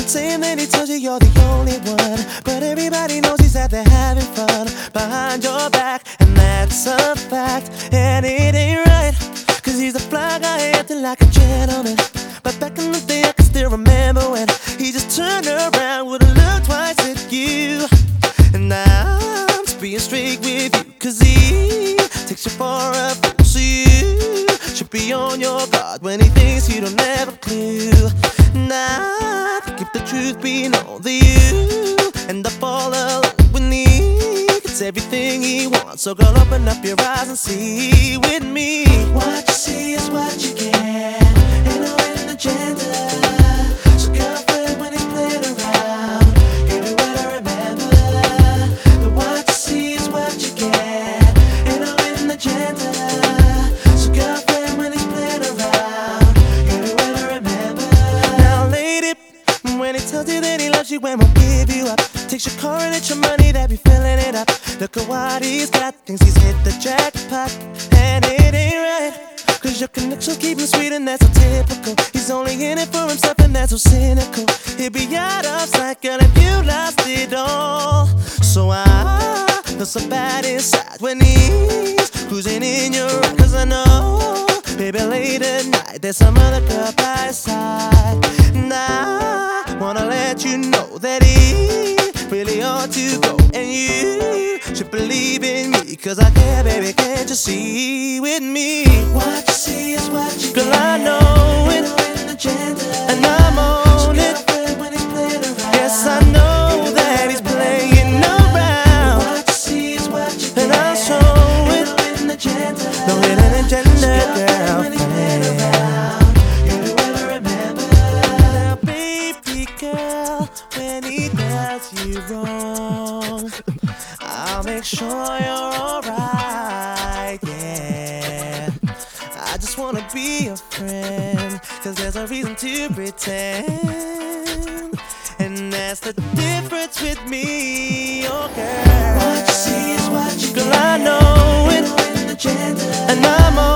Saying that he tells you you're the only one, but everybody knows he's out there having fun behind your back, and that's a fact. And it ain't right, cause he's a fly guy acting like a gentleman. But back in the day I can still remember when he just turned around, would've looked twice at you. And now I'm just being straight with you, cause he takes you for a fool. So you should be on your guard when he thinks you don't have a clue. Now I think if the truth be known, that you end up all alone when he gets everything he wants. So girl, open up your eyes and see with me. What you see is what you get, ain't no hidden agenda. So girlfriend, when he's playing around, you do what I remember. But what you see is what you get, ain't no hidden agenda. So girlfriend, when he's playing around, you do what I remember. Now lady, when he tells you that he loves you and won't give you up, takes your car and it's your money that be filling it up. Look at what he's got, thinks he's hit the jackpot, and it ain't right. Cause your connections keep him sweet and that's so typical. He's only in it for himself and that's so cynical. He'd be out of sight, girl, if you lost it all. So I feel so bad inside when he's cruising in your ride. Cause I know, baby, late at night there's some other girl by his side. And I wanna let you know that he really ought to go, and you should believe in me, cause I care, baby, can't you see with me? What you see is what you get. Girl, I know it, and I'm on it. When he's playing around, yes, I know that he's playing around. What you see is what you get, and I'll show it. No hidden agenda, girlfriend. You do what I remember. Now, baby girl, when he does you wrong, I'll make sure you're alright, yeah. I just wanna be a friend, cause there's no reason to pretend. And that's the difference with me, oh girl. What you see is what you get. Girl, I know it, and I'm